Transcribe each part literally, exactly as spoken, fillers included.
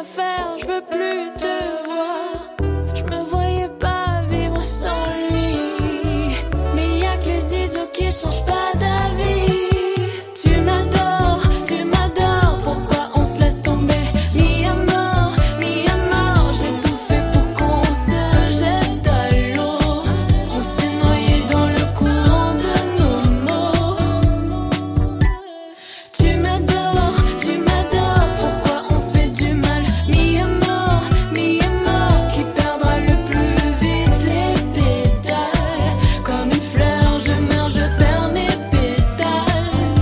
faire, je veux plus te voir. Je me voyais pas vivre sans lui. Mais y'a que les idiots qui changent pas d'avis. Tu m'adores, tu m'adores, pourquoi on se laisse tomber? Mi à mort, mi à mort, j'ai tout fait pour qu'on se jette à l'eau. On s'est noyé dans le courant de nos mots. Tu m'adores, tu m'adores, pourquoi on se fait du mal? Mi à mort, mi à mort, qui perdra le plus vite les pétales? Comme une fleur, je meurs, je perds mes pétales.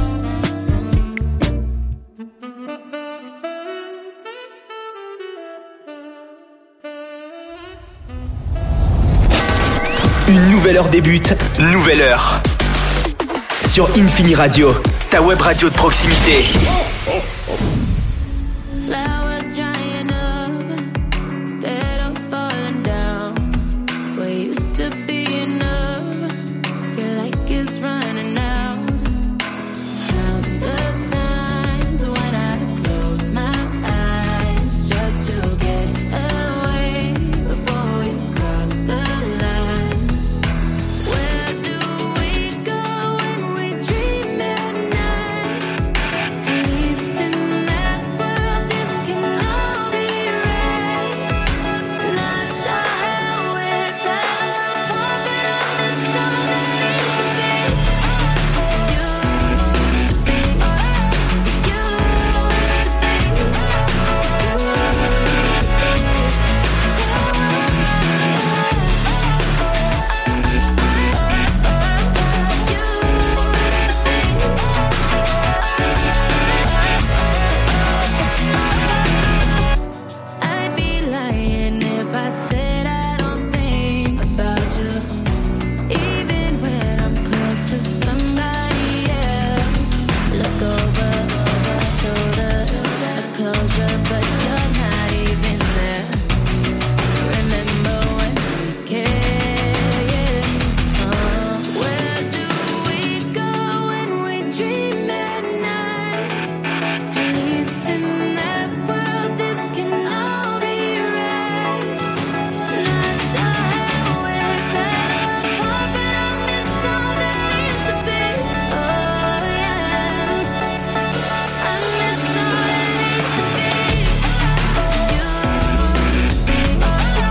Une nouvelle heure débute, nouvelle heure. Sur Infini Radio, ta web radio de proximité. Flowers drying up, petals falling down. What used to be enough, feel like it's running out. Count the times when I close my eyes just to get away before we cross the line. Where do we go when we dream at night? At least in that world, this can all be right. Not sure how it felt, but I miss all that needs to be. Used to be, used to be, I'd be lying if I said I don't think about you, even when I'm close to somebody else. Look over my shoulder, a closure, but you're not even there. Remember when we cared? Uh, where do we go when we dream at night? At least in that world, this can all be right. Not sure how it felt, but I miss all that needs to be. Oh yeah, I miss all that needs to be. Used to be, used to be,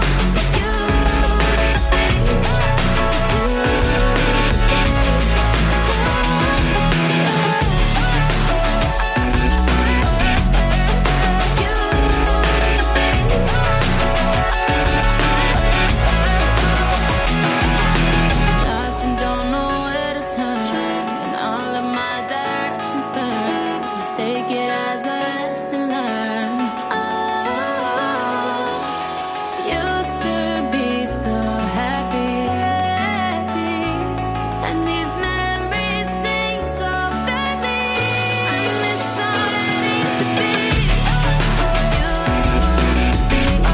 lost and don't know where to turn, and all of my directions burn. Take it as a lesson learned. Oh, used to be so happy, happy, and these memories sting so badly. I miss all that needs to be. Used to be, used to be,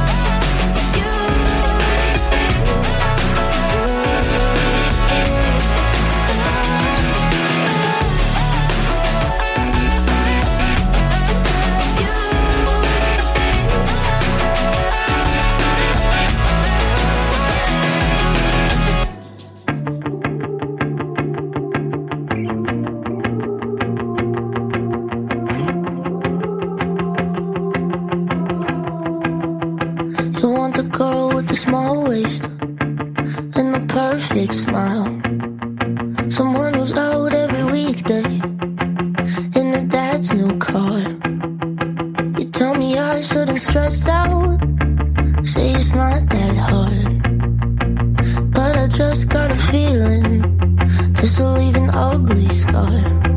You want the girl with the small waist and the perfect smile. Someone who's out every weekday in her dad's new car. You tell me I shouldn't stress out, say it's not that hard. But I just got a feeling this will leave an ugly scar.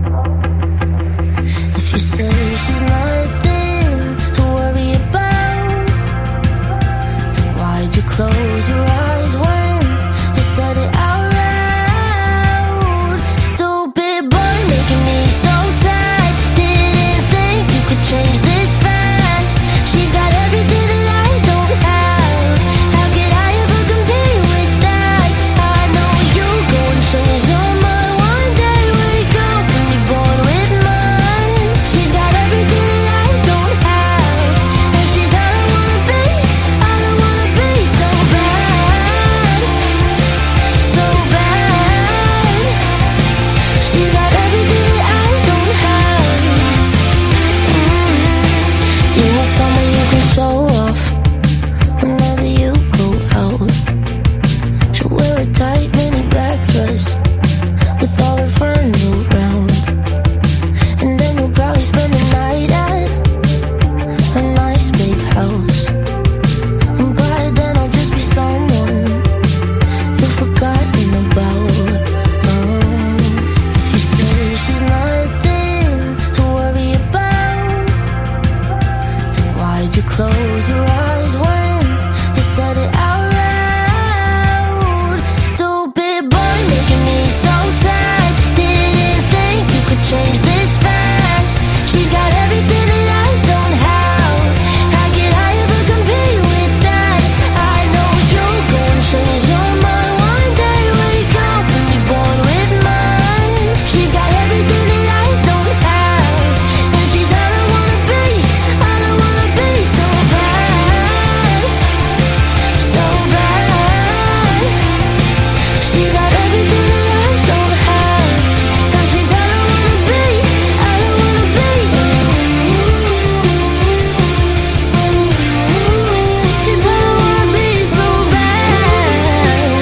If you say she's nothing to worry about, then why'd you close your eyes when you said it out loud? Stupid boy making me so sad. Didn't think you could change this fast. She's got everything that I don't have. How could I ever compete with that? I know you go and change your mind one day. Wake up and be born with mine. She's got everything that I show off whenever you go out. She'll wear a tight mini black dress with all her friends around. And then you'll probably spend the night at a nice big house. And by then I'll just be someone you've forgotten about. um, If you say she's nothing to worry about, then why'd you close your eyes when you said it out loud? Stupid boy making me so sad. Didn't think you could change this fast. She's got everything that I don't have. How could I ever compete with that? I know you're gonna change your mind one day. Wake up and be born with mine. She's got everything that I don't have, and she's all I wanna be, all I wanna be. So bad, so bad. She's got everything that I don't have, and she's all I wanna be, all I wanna be. She's all I wanna be, so bad.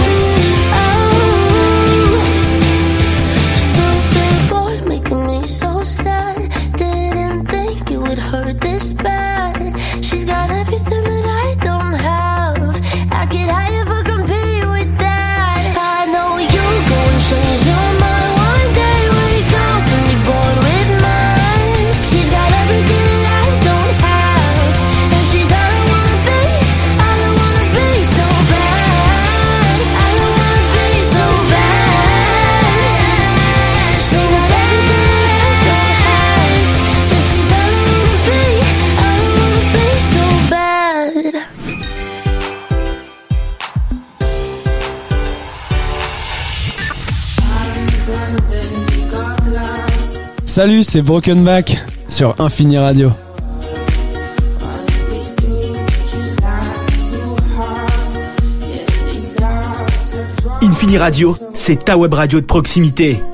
Oh, stupid boy making me so sad. Didn't think it would hurt this bad. She's got everything that I don't have. How could I ever compete with that? I know you're gonna change your mind one day. Wake up and be born with mine. She's got everything that I don't have, and she's all I wanna be, all I wanna be. So bad, all I wanna be. So bad. She's got everything that I don't have, and she's all I wanna be, all I wanna be. So bad. Salut, c'est Broken Back sur Infini Radio. Infini Radio, c'est ta web radio de proximité.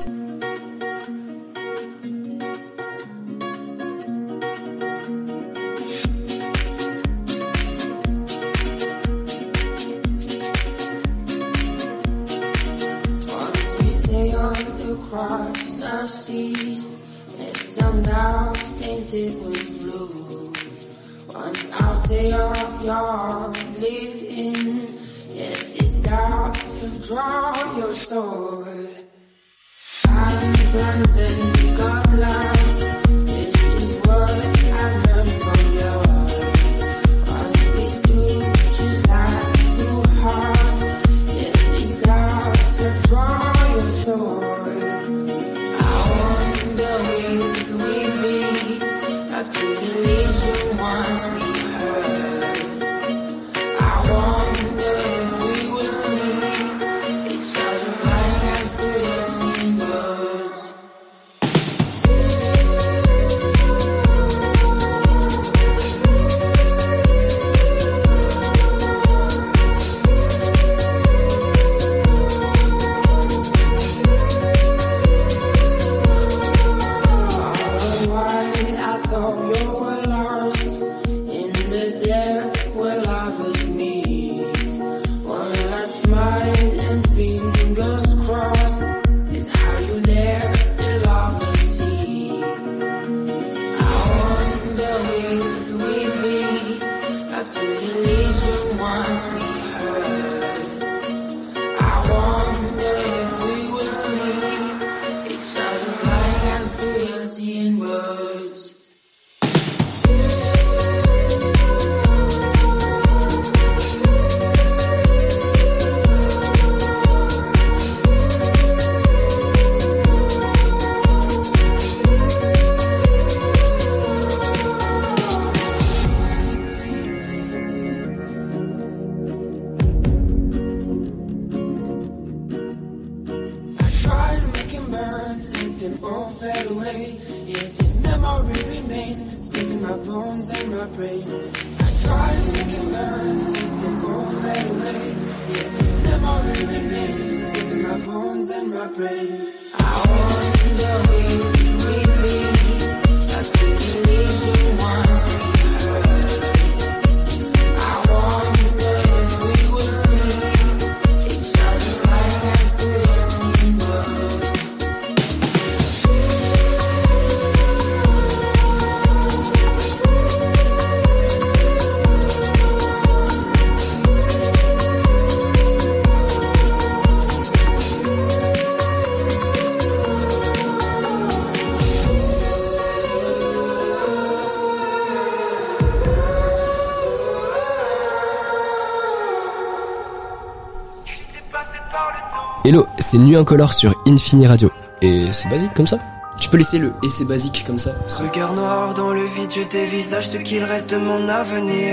Hello, c'est Nuit Incolore sur Infini Radio. Et c'est basique comme ça. Tu peux laisser le et c'est basique comme ça. Regard noir dans le vide, je dévisage ce qu'il reste de mon avenir.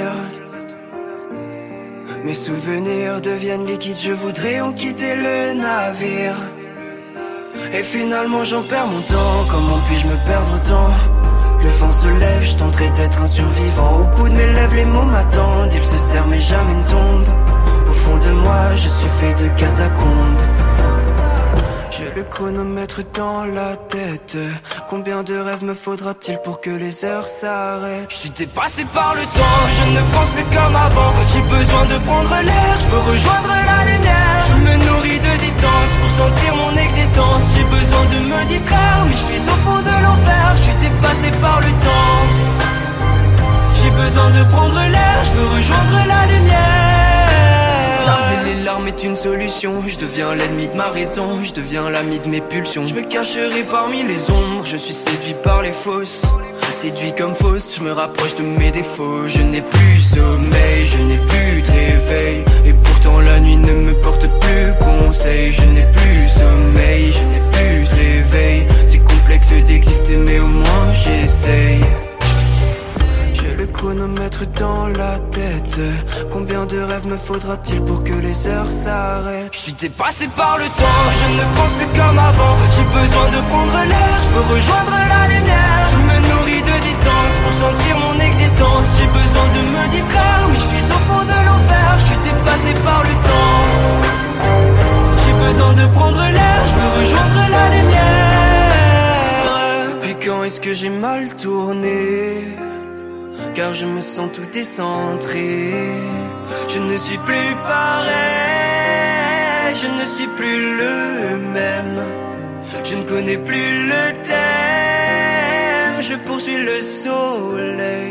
Mes souvenirs deviennent liquides, je voudrais en quitter le navire. Et finalement j'en perds mon temps, comment puis-je me perdre autant? Le vent se lève, je tenterai d'être un survivant. Au bout de mes lèvres, les mots m'attendent. Ils se serrent mais jamais ne tombent. Au fond de moi, je suis fait de catacombes. J'ai le chronomètre dans la tête. Combien de rêves me faudra-t-il pour que les heures s'arrêtent? Je suis dépassé par le temps, je ne pense plus comme avant. J'ai besoin de prendre l'air, je veux rejoindre la lumière. Je me nourris de distance pour sentir mon existence. J'ai besoin de me distraire, mais je suis au fond de l'enfer. Je suis dépassé par le temps. J'ai besoin de prendre l'air, je veux rejoindre la lumière. Tarder les larmes est une solution. Je deviens l'ennemi de ma raison, je deviens l'ami de mes pulsions. Je me cacherai parmi les ombres, je suis séduit par les fausses. Séduit comme fausse, je me rapproche de mes défauts. Je n'ai plus sommeil, je n'ai plus de réveil. Et pourtant la nuit ne me porte plus conseil. Je n'ai plus sommeil, je n'ai plus de réveil. C'est complexe d'exister mais au moins j'essaye. Le chronomètre dans la tête. Combien de rêves me faudra-t-il pour que les heures s'arrêtent? Je suis dépassé par le temps, je ne pense plus comme avant. J'ai besoin de prendre l'air, je veux rejoindre la lumière. Je me nourris de distance pour sentir mon existence. J'ai besoin de me distraire, mais je suis au fond de l'enfer. Je suis dépassé par le temps. J'ai besoin de prendre l'air, je veux rejoindre la lumière. Depuis quand est-ce que j'ai mal tourné? Car je me sens tout décentré. Je ne suis plus pareil, je ne suis plus le même. Je ne connais plus le thème, je poursuis le soleil.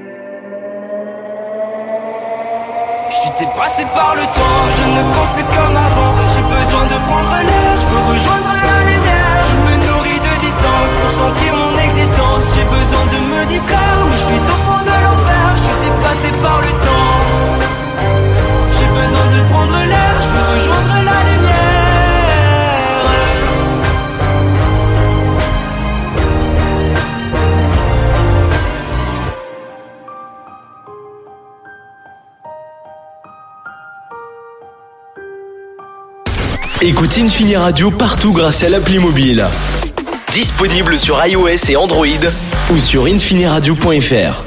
Je suis dépassé par le temps, je ne pense plus comme avant. J'ai besoin de prendre l'air, je veux rejoindre la lumière. Je me nourris de distance pour sentir mon existence. J'ai besoin de me distraire, mais je suis au fond de l'enfer. Je suis dépassé par le temps. J'ai besoin de prendre l'air, je veux rejoindre la lumière. Écoute Infini Radio partout grâce à l'appli mobile. Disponible sur iOS et Android ou sur infiniradio point f r.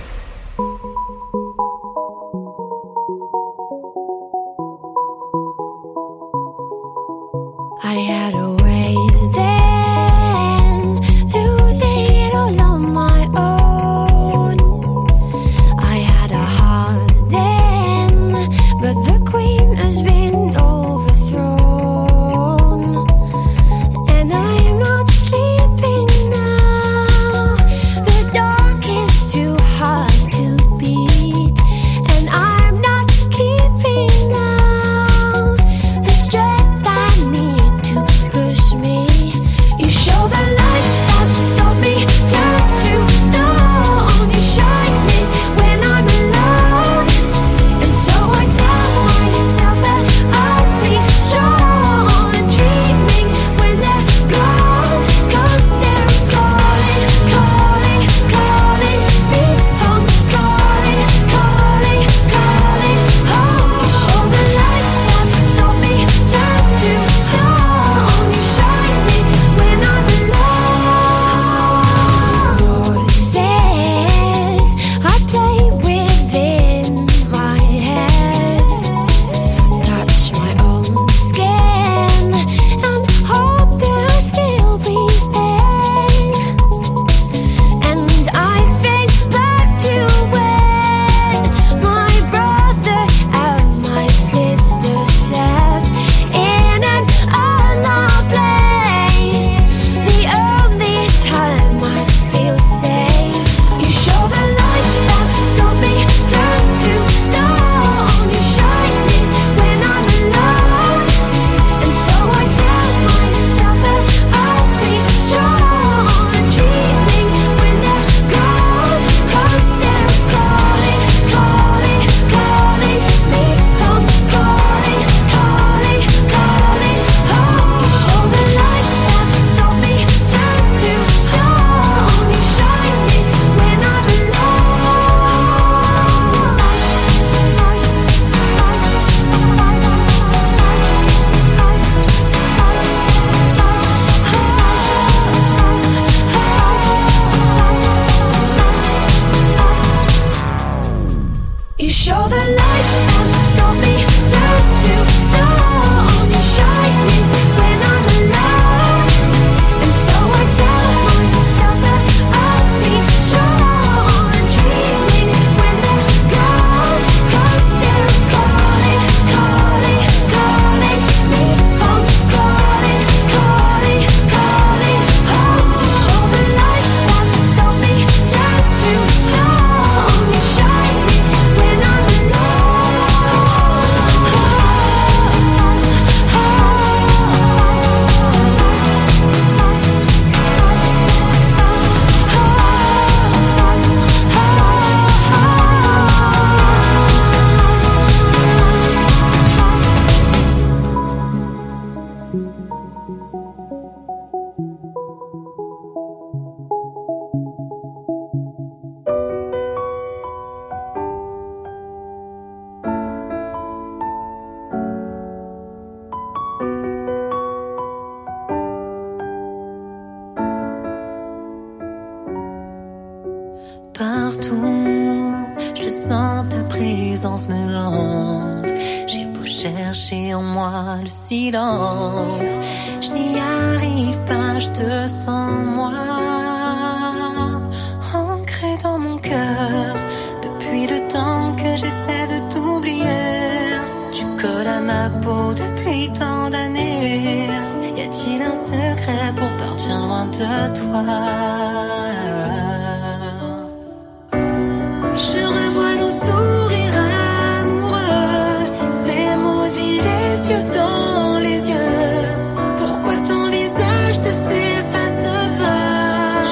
I had a way then, losing it all on my own. I had a heart then, but the queen has been overthrown. And I am not sleeping now. The dark is too hard to beat, and I'm not keeping now the strength I need to You show the lights won't stop me. Turn to stone. You shine me when I'm alone. And so I tell myself that I'll be strong. I'm dreaming when they're gone. 'Cause they're calling, calling, calling me home. Calling, calling, calling home. You show the lights won't stop me. Turn to stone. You shine me when I'm partout, je sens ta présence me hante. J'ai beau chercher en moi le silence, je n'y arrive pas, je te sens moi, ancré dans mon cœur. Depuis le temps que j'essaie de t'oublier, tu colles à ma peau depuis tant d'années. Y a-t-il un secret pour partir loin de toi? Je revois nos sourires amoureux, ces maudits les yeux dans les yeux. Pourquoi ton visage ne s'efface pas?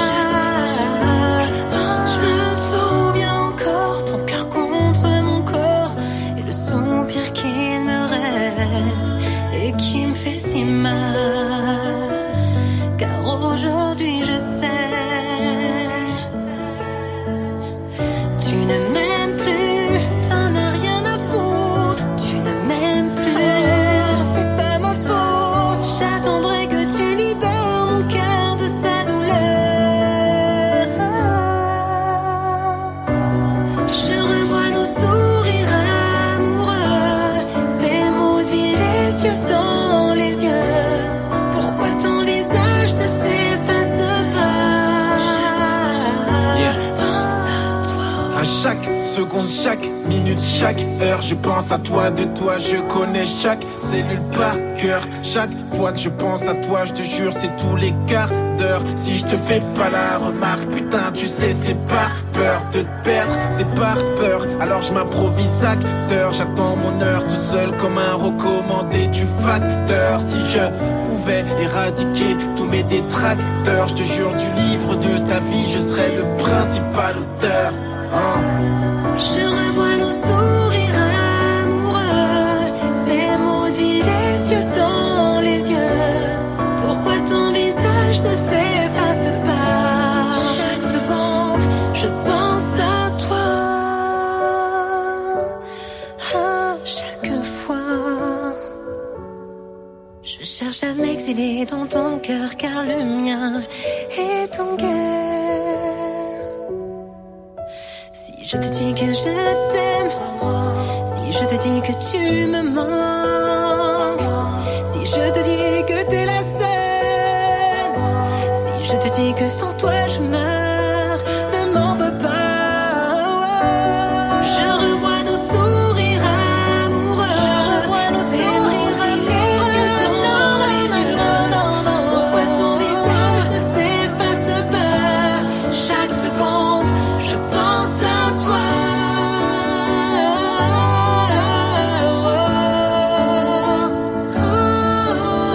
Je me souviens encore, ton cœur contre mon corps, et le soupir qu'il me reste et qui me fait si mal. Car aujourd'hui je sais, tu ne m'aimes plus, t'en as rien à foutre. Tu ne m'aimes plus, c'est pas ma faute. J'attendrai que tu libères mon cœur de sa douleur. Je revois nos sourires amoureux, ces maudits les yeux dans les yeux. Pourquoi ton visage ne s'efface pas? Yeah. À chaque seconde, chaque minute, chaque heure, je pense à toi, de toi je connais chaque cellule par cœur. Chaque fois que je pense à toi, je te jure, c'est tous les quarts d'heure. Si je te fais pas la remarque, putain, tu sais, c'est par peur de te perdre, c'est par peur. Alors je m'improvise acteur, j'attends mon heure tout seul comme un recommandé du facteur. Si je pouvais éradiquer tous mes détracteurs, je te jure, du livre de ta vie, je serais le principal auteur. Hein? Je revois nos sourires amoureux, ces maudits les yeux dans les yeux. Pourquoi ton visage ne s'efface pas? Chaque seconde, je pense à toi. À chaque fois, je cherche à m'exiler dans ton cœur, car le mien est en guerre. Si je te dis que je t'aime, si je te dis que tu me manques, si je te dis que t'es la seule, si je te dis que sans toi je meurs, ne m'en veux pas. Je revois nos sourires amoureux, je revois nos sourires amoureux, les yeux dans les yeux. Pourquoi ton visage ne s'efface pas? Chaque seconde, je pense à toi. Oh, oh, oh.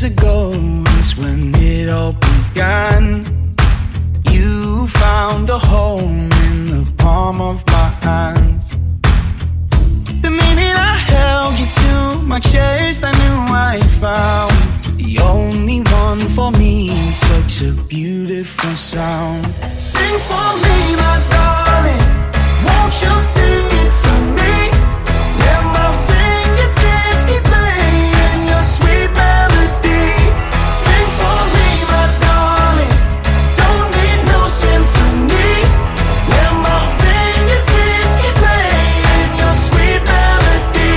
ago is when it all began. You found a home in the palm of my hands. The minute I held you to my chest, I knew I found the only one for me. Such a beautiful sound. Sing for me, my darling. Won't you sing it for me? Let my fingertips keep playing your sweet melody. Sing for me, my darling. Don't need no symphony. Let my fingertips keep playing your sweet melody.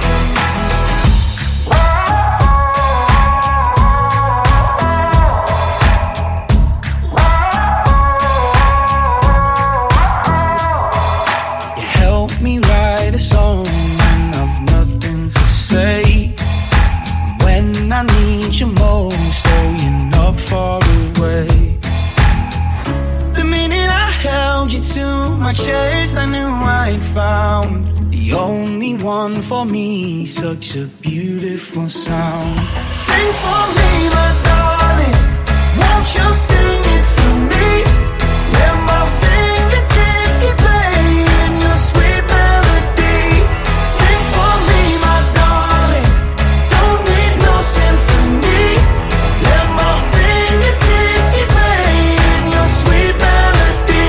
You help me write a song when I've nothing to say. When I need you most, oh, you're not far away. The minute I held you to my chest, I knew I'd found the only one for me. Such a beautiful sound. Sing for me, my darling. Won't you sing it for me? Let my fingertips keep playing your sweet melody. Sing for me, my darling. Don't need no symphony. Let my fingertips keep playing your sweet melody.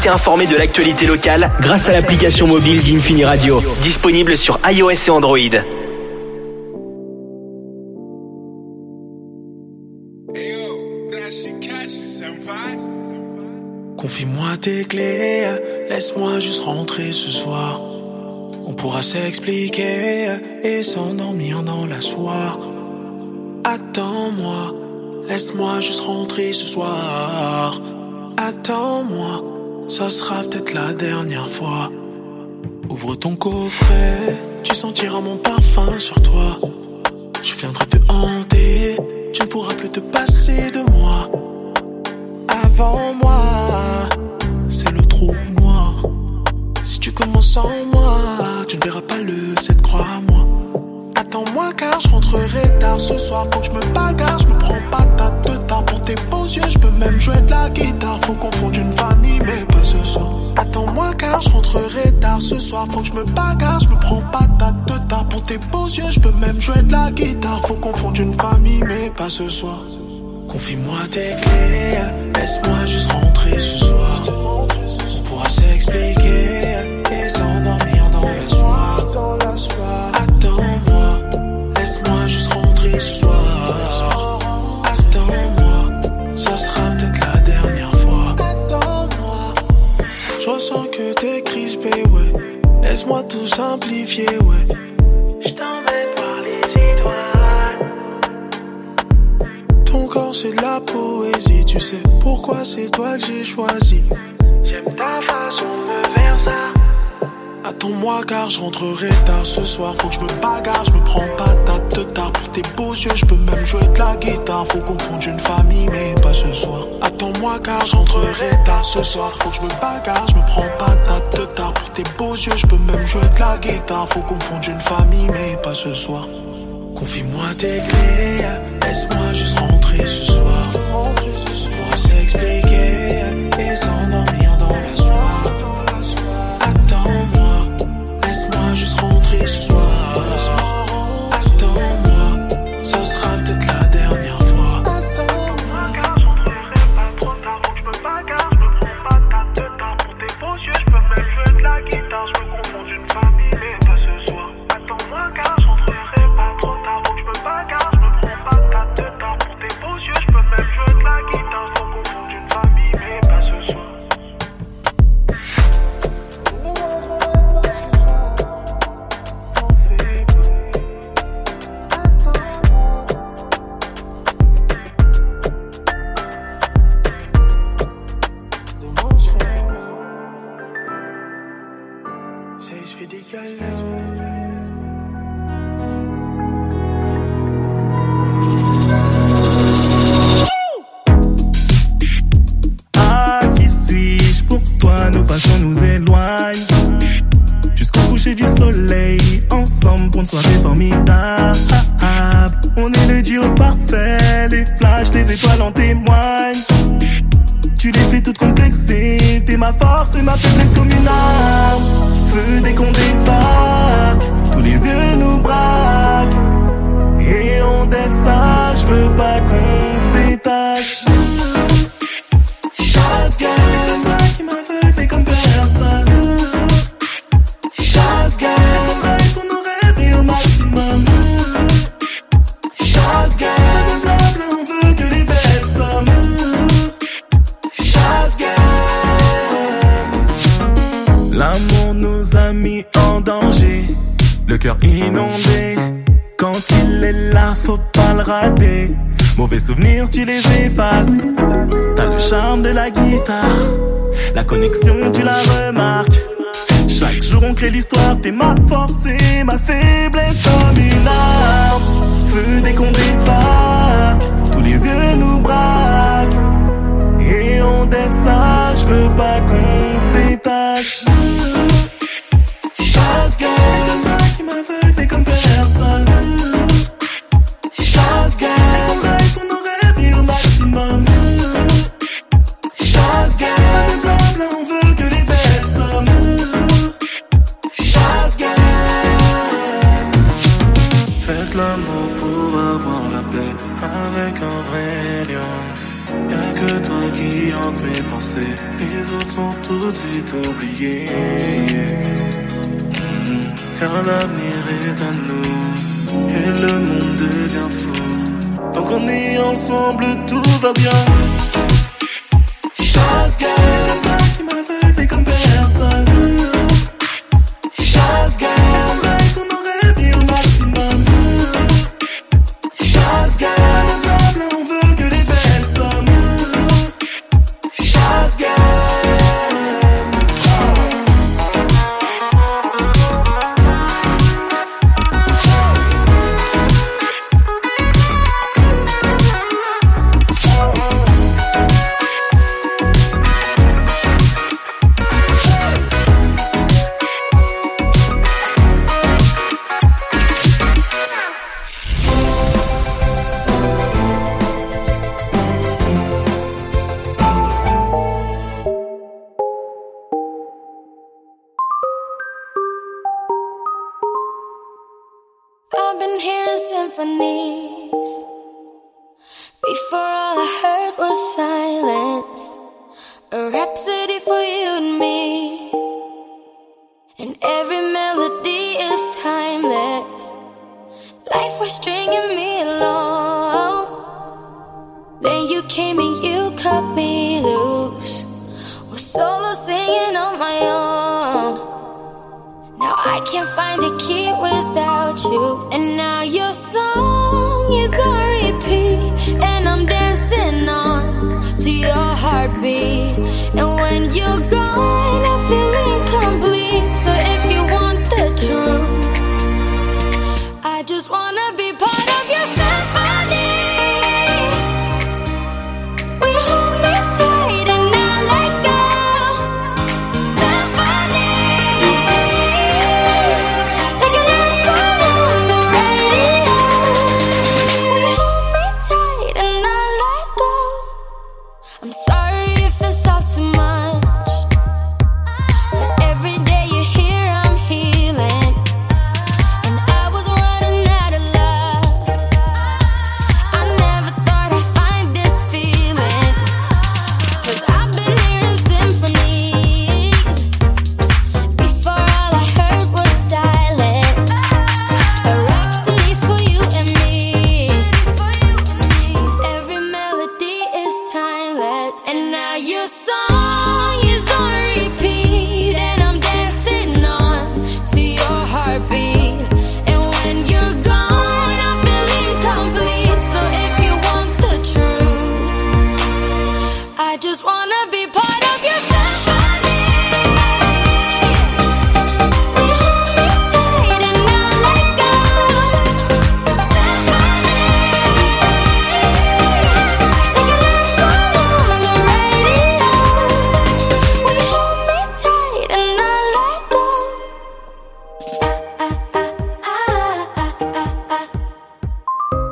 rester informé de l'actualité locale grâce à l'application mobile d'Infini Radio. Disponible sur iOS et Android. Confie-moi tes clés, laisse-moi juste rentrer ce soir. On pourra s'expliquer et s'endormir dans la soirée. Attends-moi, laisse-moi juste rentrer ce soir. Attends-moi, ça sera peut-être la dernière fois. Ouvre ton coffret, tu sentiras mon parfum sur toi. Je viendrai te hanter, tu ne pourras plus te passer de moi. Avant moi, c'est le trou noir. Si tu commences en moi, tu ne verras pas le sept, crois-moi. Attends-moi car je rentrerai tard ce soir. Faut que je me bagarre, je me prends pas ta de tard. Pour tes beaux yeux, je peux même jouer de la guitare. Faut confondre une famille, mais pas ce soir. Attends-moi car je rentrerai tard ce soir. Faut que je me bagarre, je me prends pas ta de tard. Pour tes beaux yeux, je peux même jouer de la guitare. Faut confondre une famille, mais pas ce soir. Confie-moi tes clés, laisse-moi juste rentrer ce soir. On pourra s'expliquer et s'endormir dans la soirée. Attends-moi, laisse-moi juste rentrer ce soir. Attends-moi, ça sera peut-être la dernière fois. Attends-moi, je ressens que t'es crispé, ouais. Laisse-moi tout simplifier, ouais. Je t'emmène par les étoiles. Ton corps c'est de la poésie, tu sais pourquoi c'est toi que j'ai choisi. J'aime ta façon de me faire ça. Attends-moi car je rentrerai tard ce soir. Faut que je me bagarre, je me prends pas ta de tard. Pour tes beaux yeux, je peux même jouer de la guitare. Faut confondre une famille, mais pas ce soir. Attends-moi car je rentrerai tard ce soir. Faut que je me bagarre, je me prends pas ta de tard. Pour tes beaux yeux, je peux même jouer de la guitare. Faut confondre une famille, mais pas ce soir. Confie-moi tes clés, laisse-moi juste rentrer ce soir. On pourra s'expliquer et s'endormir dans la soirée. Attends-moi, laisse-moi juste rentrer ce soir. Attends-moi, ça sera peut-être la dernière fois. Attends-moi, car je rentrerai pas trop tard. Faut que je me bagarre, je me prends pas ta de tard. Pour tes beaux yeux, je peux même jouer de la guitare. Je me confonds d'une famille, mais pas ce soir. Attends-moi, car je rentrerai pas trop tard. Faut que je me bagarre, je me prends pas ta de tard. Pour tes beaux yeux, je peux même jouer de la guitare. Faut confondre d'une famille, mais pas ce soir. Ah, qui suis-je pour toi? Nos passions nous éloignent jusqu'au coucher du soleil, ensemble pour une soirée formidable. On est le duo parfait, les flashs, les étoiles en témoignent. Tu les fais toutes complexées, t'es ma force et ma faiblesse comme une arme. Feu dès qu'on débarque, tous les yeux nous braquent. Et on dette ça, je veux pas qu'on se détache. Shotgun, toi qui m'aveugle comme personne. Shotgun, drive pour nos rêves et au maximum. Shotgun, blabla, on veut que les belles sommes. L'amour nous a mis en danger, le cœur inondé. Quand il est là, faut pas le rater. Mauvais souvenirs, tu les effaces. T'as le charme de la guitare, la connexion, tu la remarques. Chaque jour on crée l'histoire, t'es ma force et ma faiblesse comme une arme. Feu dès qu'on débarque, tous les yeux nous braquent. Et on dette ça, je veux pas qu'on se détache. Shotgun, toi qui m'aveugle comme personne. Shotgun, on drive pour nos rêves et au maximum. Shotgun, blabla, on veut que les belles sommes. Shotgun. Faites l'amour pour avoir la paix avec un vrai lion. Y'a que toi qui hante mes pensées. Les autres sont tout de suite oubliés. Mmh. Car l'avenir est à nous et le monde devient fou. Tant qu'on est ensemble, tout va bien. Chacun qui m'aveugle comme personne. Chacun qu'on aurait mis au maximum. Chacun ensemble, on veut que les belles sommes. Chacun. I've been hearing symphonies. Before all I heard was silence. A rhapsody for you and me. And every melody is timeless. Life was stringing me along. Then you came and you cut me loose. Was solo singing on my own. Now I can't find a key without you. And now your song is on repeat. And I'm dancing on to your heartbeat. And when you're gone, I feel incomplete. So if you want the truth, I just wanna be part of your symphony. We hold me tight and not let go. Symphony. Like a love song on the radio. We hold me tight and not let go. I'm sorry if it's all too much, but every day you're here I'm healing. And I was running out of luck. I never thought I'd find this feeling. Cause I've been hearing symphonies. Before all I heard was silence. A rhapsody for you and me. And every melody is timeless. And now your song is on repeat. And I'm dancing on to your heartbeat. And when you're gone, I feel incomplete. So if you want the truth, I just wanna be part of your symphony. We hold me tight and not let go. Symphony. Like a love song on the radio. We hold me tight and not let go. Ah, ah, ah, ah, ah, ah.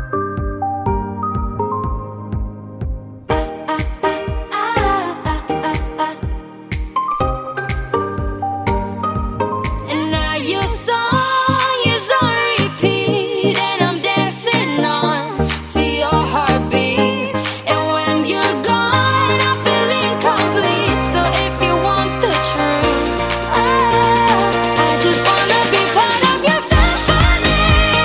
And now your song is on repeat. And I'm dancing on to your heartbeat. And when you're gone, I feel incomplete. So if you want the truth, oh, I just wanna be part of your symphony.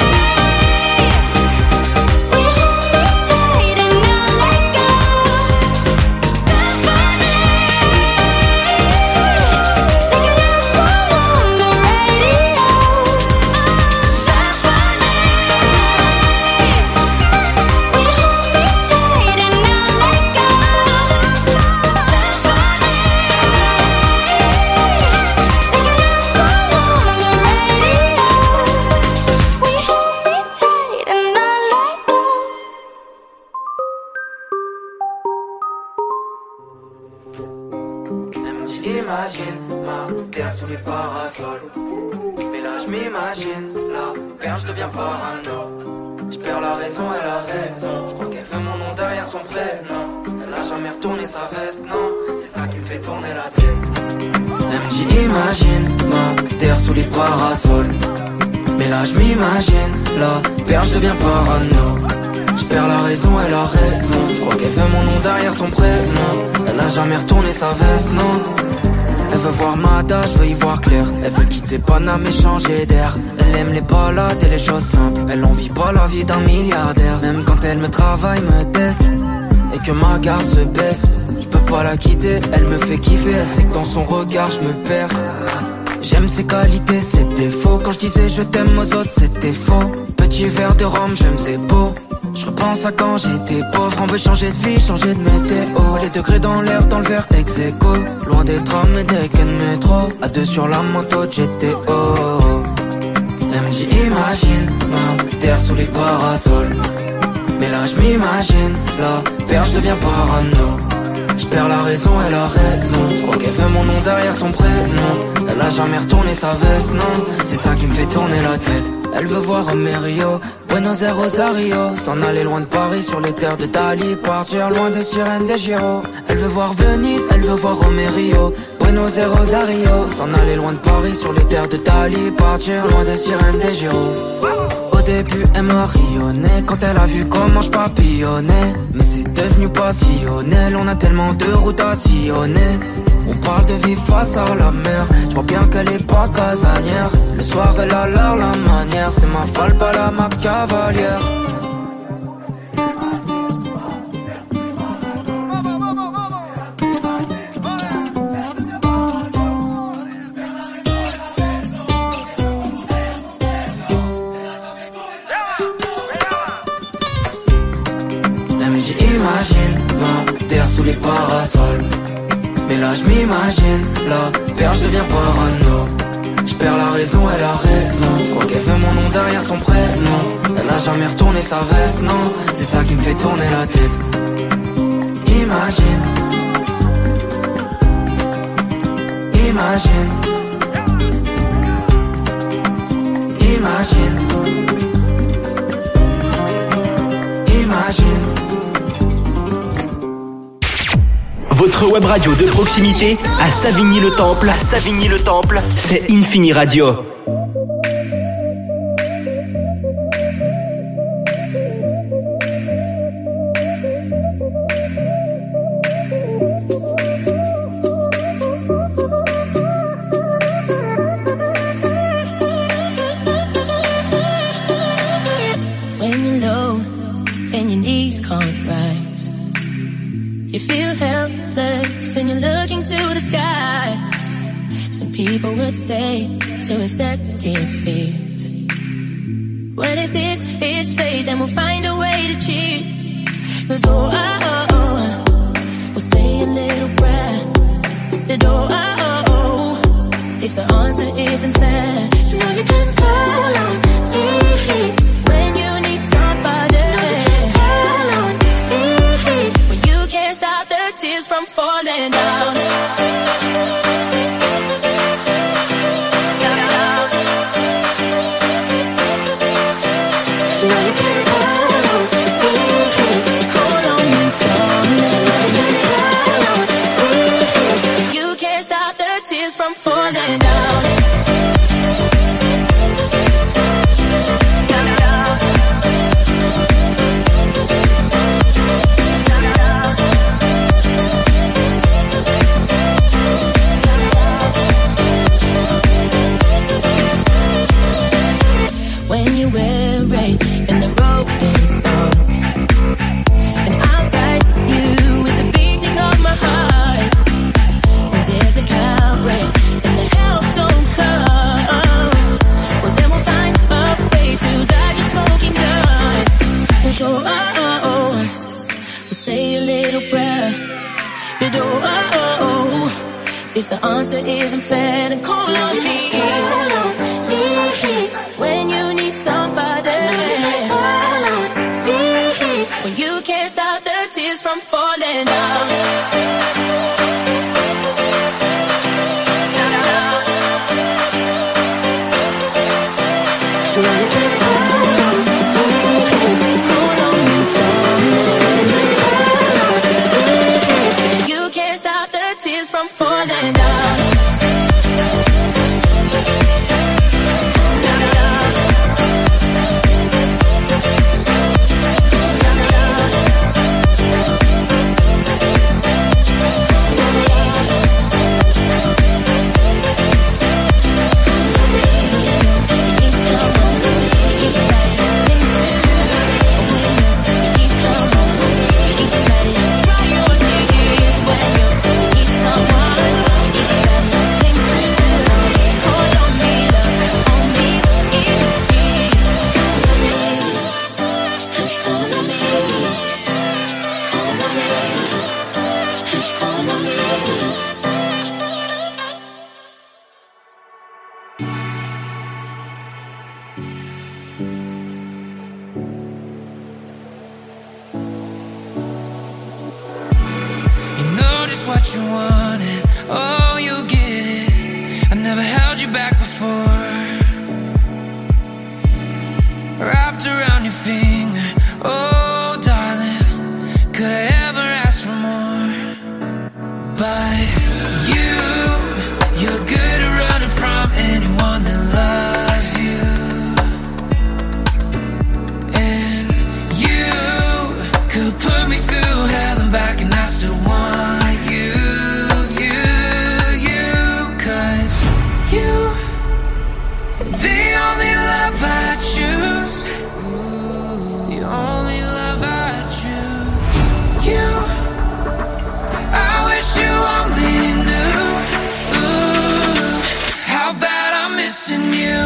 We hold me tight and not let go. Symphony. Like a love song on the radio. Symphony. We hold me tight and not let go. Symphony. Like a love song on the radio. We hold me tight and not let go. J'imagine ma terre sous les parasols. Mais là je m'imagine, la perche devient parano. Je perds la raison et la raison. Je crois qu'elle veut mon nom derrière son prénom. Elle n'a jamais retourné sa veste, non. C'est ça qui me fait tourner la tête. Elle me dit imagine ma terre sous les parasols. Mais là je m'imagine, la perche devient parano. J'perds la raison, elle a raison. J'crois qu'elle fait mon nom derrière son prénom. Elle a jamais retourné sa veste, non. Elle veut voir Mada, je veux y voir clair. Elle veut quitter Paname et changer d'air. Elle aime les balades et les choses simples. Elle envie pas la vie d'un milliardaire. Même quand elle me travaille, me teste et que ma garde se baisse, je peux pas la quitter, elle me fait kiffer. Elle sait que dans son regard je me perds. J'aime ses qualités, ses défauts. Quand je disais je t'aime aux autres, c'était faux. Petit verre de rhum, j'aime c'est beau. Je repense à quand j'étais pauvre. On veut changer de vie, changer de météo. Les degrés dans l'air, dans le verre ex aequo. Loin des trams et des quais de métro. À deux sur la moto de G T O. Elle me dit imagine, ma terre sous les parasols. Mais là je m'imagine, la perche devient parano. J'perds la raison, elle a raison. J'crois qu'elle fait mon nom derrière son prénom. Elle a jamais retourné sa veste, non. C'est ça qui me fait tourner la tête. Elle veut voir Romerio, Buenos Aires, Rosario. S'en aller loin de Paris sur les terres de Dali. Partir loin des sirènes des Giro. Elle veut voir Venise, elle veut voir Romerio, Buenos Aires, Rosario. S'en aller loin de Paris sur les terres de Dali. Partir loin des sirènes des Giro. Au début elle m'a rayonné quand elle a vu comment je papillonnais. Mais c'est devenu passionnel, on a tellement de routes à sillonner. On parle de vivre face à la mer. Je vois bien qu'elle est pas casanière. Le soir elle a l'air la manière. C'est ma folle, pas la ma cavalière. J'imagine ma terre sous les parasols. Mais là je m'imagine, la perche devient parano. J'perds la raison, elle a raison. J'crois qu'elle fait mon nom derrière son prénom. Elle a jamais retourné sa veste, non. C'est ça qui me fait tourner la tête. Imagine, imagine, imagine, imagine. Votre web radio de proximité à Savigny-le-Temple, à Savigny-le-Temple, c'est Infini Radio. When you're low and your knees can't rise, you feel helpless and you're looking to the sky. Some people would say to accept defeat. Well, if this is fate, then we'll find a way to cheat. Cause oh, oh, oh, we'll say a little prayer. That oh, oh, oh, if the answer isn't fair, you know you can call on me when you need somebody. Can't stop the tears from falling down. So you can call on me, call on me, darling. You can't stop the tears from falling down. When you weary and the road is long, and I'll guide you with the beating of my heart. And if the Calvary and the help don't come, well then we'll find a way to dodge a smoking gun. And so oh, oh, oh, we'll say a little prayer. But oh, oh, oh, if the answer isn't fair, then call on me. Call on me when you need somebody. When you can't stop the tears from falling down. So you can call on me, call on me, you can't stop the tears from falling down. what you wanted, oh, you'll get it. I never held you back before. Wrapped around your finger, oh, darling, could I ever ask for more? But you, you're good at running from anyone that loves you. And you could put me through hell and back and I still want you, you, you. Cause you, the only love I choose, the only love I choose. You, I wish you only knew, ooh, how bad I'm missing you.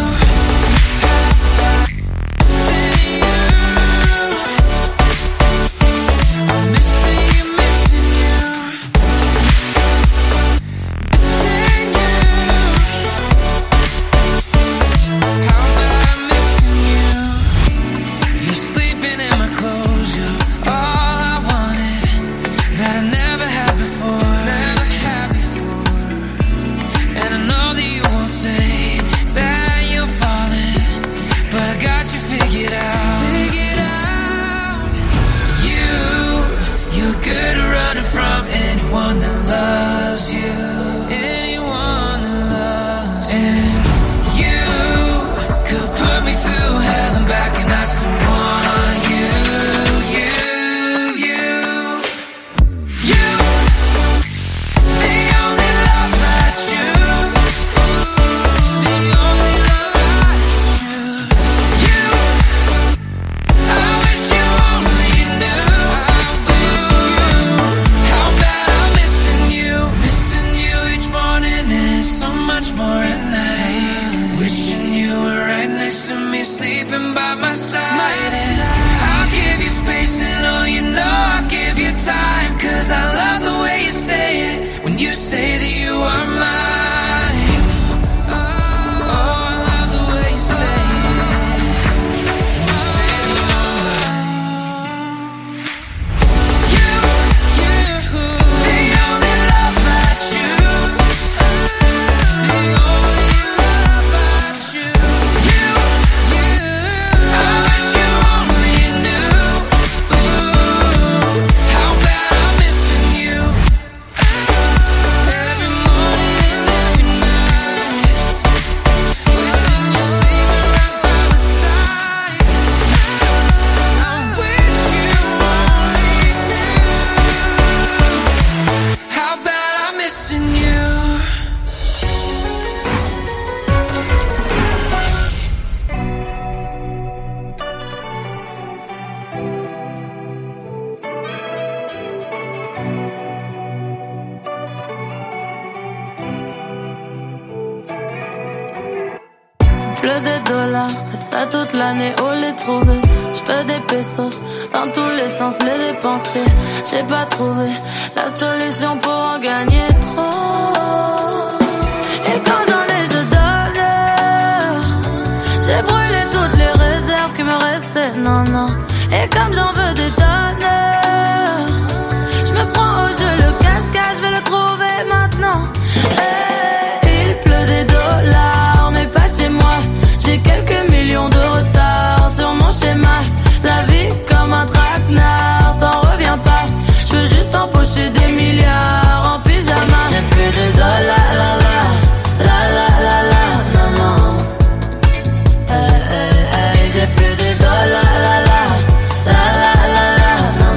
Loves you, anyone that loves you. And you could put me through hell and back and I still want you, you, you. You, the only love I choose, the only love I choose. You, I wish you only knew, I wish you, how bad I'm missing you, missing you each morning and so much more at night. Wishing you were right next to me, sleeping by my side. And I'll give you space and oh, you know I'll give you time. Cause I love the way you say it when you say that you are mine. Oh, I love the way you say it when you say that you are mine. You, you, the only love I choose, the only love I choose. You, you, I wish you only knew, ooh, how bad I'm missing you. Every morning and every night, wishing you're sleeping right by my side. I wish you only knew how bad I'm missing you. Pleut des dollars, ça toute l'année, où les trouver? J'fais des pesos, dans tous les sens les dépenser. J'ai pas trouvé la solution pour en gagner trop. Et quand j'en ai, je donne. J'ai brûlé toutes les réserves qui me restaient, non, non. Et comme j'en veux des tonnes, j'me prends au jeu le cache-cache, j'vais le trouver maintenant. Hey, il pleut des dollars, mais pas chez moi. J'ai quelques millions de retard sur mon schéma. La vie comme un traquenard, t'en reviens pas. J'veux juste empocher des milliards en pyjama. J'ai plus de dollars, la la, la la la la, non non. Hey, hey, hey, j'ai plus de dollars, la la, la la la la, non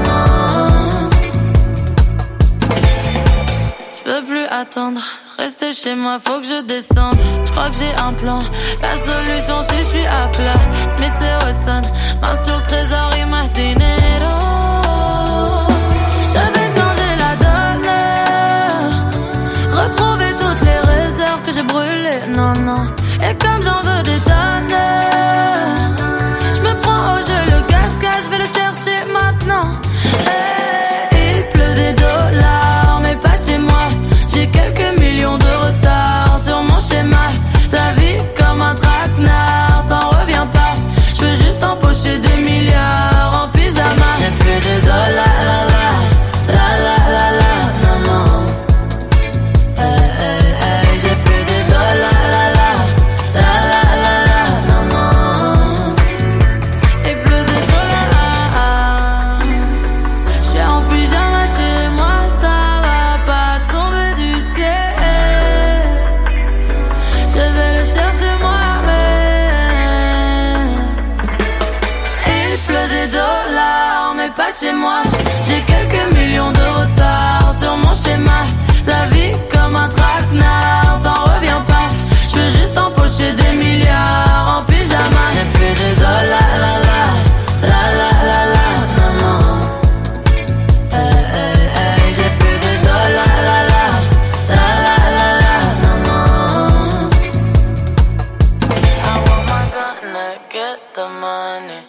non. J'peux plus attendre. Rester chez moi, faut que je descende. J'crois que j'ai un plan. La solution si j'suis à plat. Smith et Wesson, main sur le trésor et ma dinero. J'avais changé la donne, retrouver toutes les réserves que j'ai brûlées, non non. Et comme j'en veux des tonnes, j'me prends au jeu le cache-cache, j'vais le chercher maintenant. Hey, il pleut des dollars, mais pas chez moi. J'ai quelques millions de retard sur mon schéma. La vie comme un traquenard, t'en reviens pas. J'veux juste empocher des milliards en pyjama. J'ai plus de dollars, la la, la la la la, non non. et pas chez moi. J'ai quelques millions de retard sur mon schéma. La vie comme un traquenard, t'en reviens pas. Je veux juste empocher des milliards en pyjama. J'ai plus de dollars, la la, la la la la, non non. Hey, hey, hey, j'ai plus de dollars, la la, la la la la, non non. I want my gun to get the money.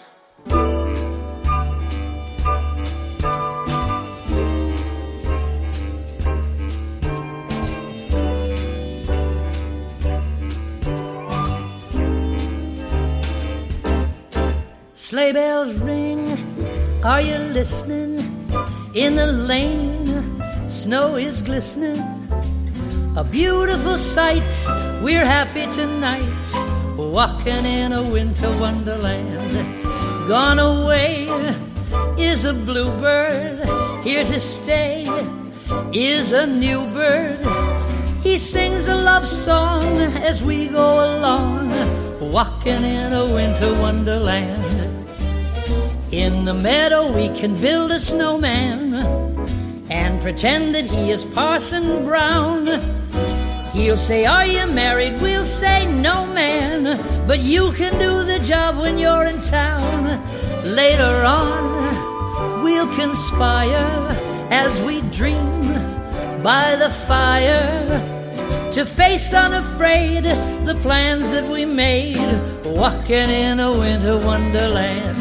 Sleigh bells ring, are you listening? In the lane, snow is glistening. A beautiful sight, we're happy tonight, walking in a winter wonderland. Gone away is a bluebird, here to stay is a new bird. He sings a love song as we go along, walking in a winter wonderland. In the meadow we can build a snowman and pretend that he is Parson Brown. He'll say, are you married? We'll say, no man, but you can do the job when you're in town. Later on we'll conspire as we dream by the fire to face unafraid the plans that we made, walking in a winter wonderland.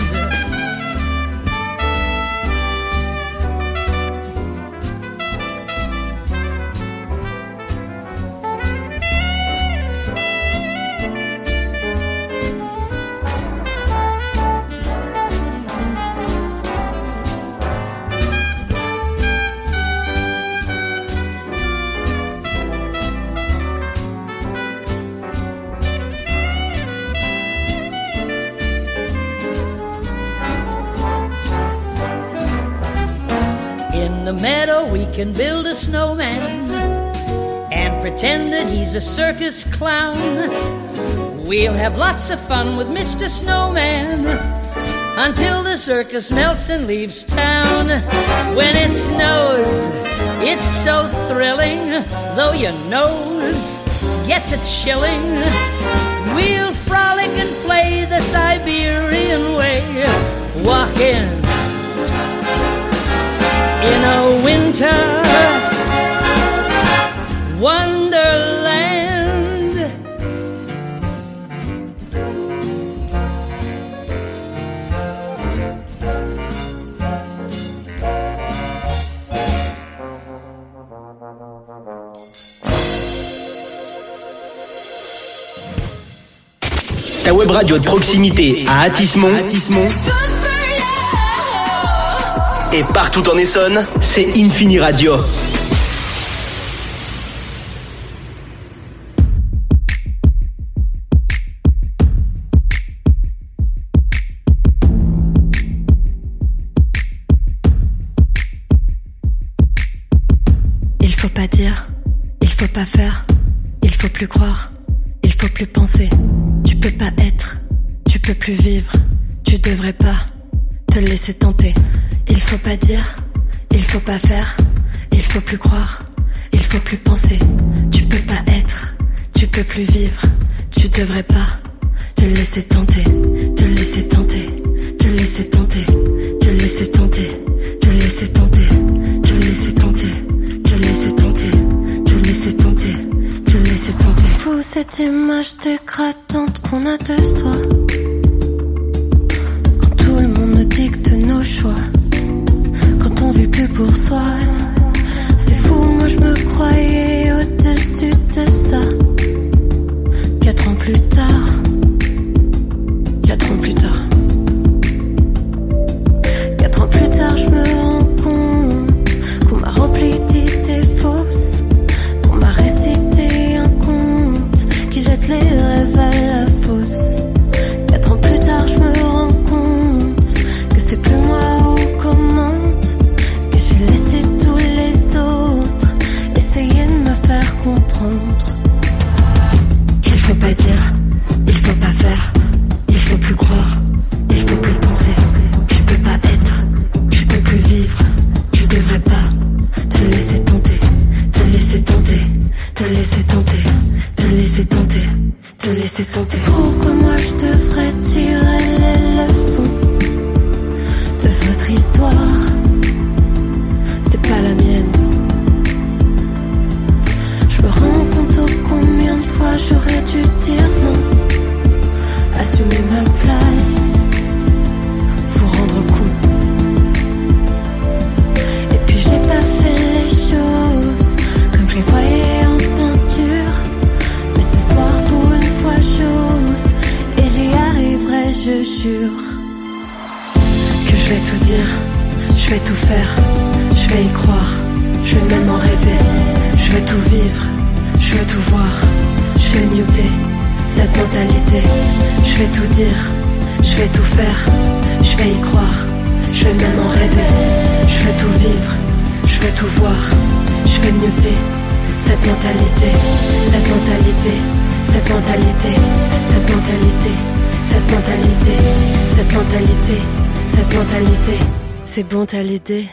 In the meadow we can build a snowman and pretend that he's a circus clown. We'll have lots of fun with Mister Snowman until the circus melts and leaves town. When it snows, it's so thrilling, though your nose gets a chilling. We'll frolic and play the Siberian way, walking in a winter wonderland. Ta web radio de proximité à Athis-Mont, Athis-Mont et partout en Essonne, c'est Infini Radio. Il faut pas dire, il faut pas faire, il faut plus croire, il faut plus penser. Tu peux pas être, tu peux plus vivre, tu devrais pas te laisser tenter. Il faut pas dire, il faut pas faire, il faut plus croire, il faut plus penser. Tu peux pas être, tu peux plus vivre, tu devrais pas te laisser tenter, te laisser tenter, te laisser tenter, te laisser tenter, te laisser tenter, te laisser tenter, te laisser tenter, te laisser tenter, te laisser tenter. C'est fou cette image dégradante qu'on a de soi, quand tout le monde nous dicte nos choix. On vit plus pour soi. C'est fou, moi je me croyais au-dessus de ça. Quatre ans plus tard, quatre ans plus tard, quatre ans plus tard, je me rends compte qu'on m'a rempli d'idées fausses, qu'on m'a récité un conte qui jette les rêves à la fosse. Quatre ans plus tard, je me rends compte que c'est plus moi aux commandes. Laisser tous les autres essayer de me faire comprendre. Il faut pas dire, il faut pourquoi moi je devrais tirer les leçons de votre histoire. C'est pas la mienne. Je me rends compte au combien de fois j'aurais dû dire non, assumer ma place, vous rendre compte. Et puis j'ai pas fait les choses comme je les voyais en peinture, mais ce soir pour une fois j'ose, et j'y arriverai, je jure. Que je vais tout dire, je vais tout faire, je vais y croire, je vais même en rêver, je vais tout vivre, je veux tout voir, je vais muter cette mentalité. Je vais tout dire, je vais tout faire, je vais y croire, je vais même en rêver, je veux tout vivre, je veux tout voir, je vais muter cette mentalité, cette mentalité, cette mentalité, cette mentalité, cette mentalité, cette mentalité, cette mentalité. C'est bon, t'as l'idée.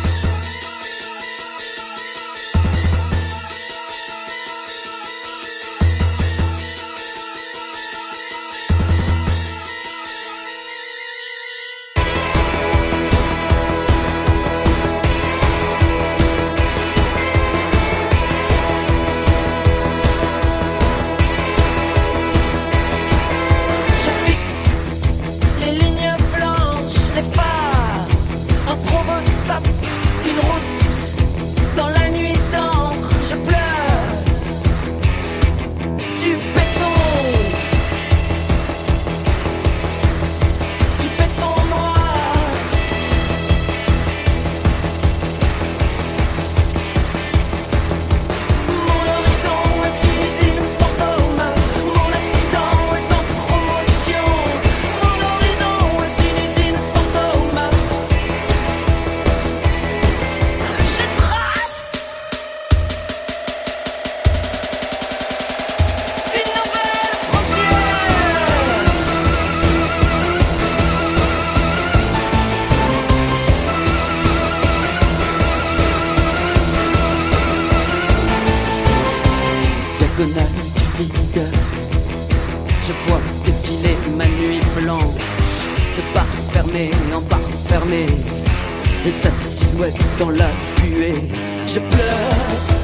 diagonale du vide. Je vois défiler ma nuit blanche, de bar fermé en bar fermé, et ta silhouette dans la buée. Je pleure.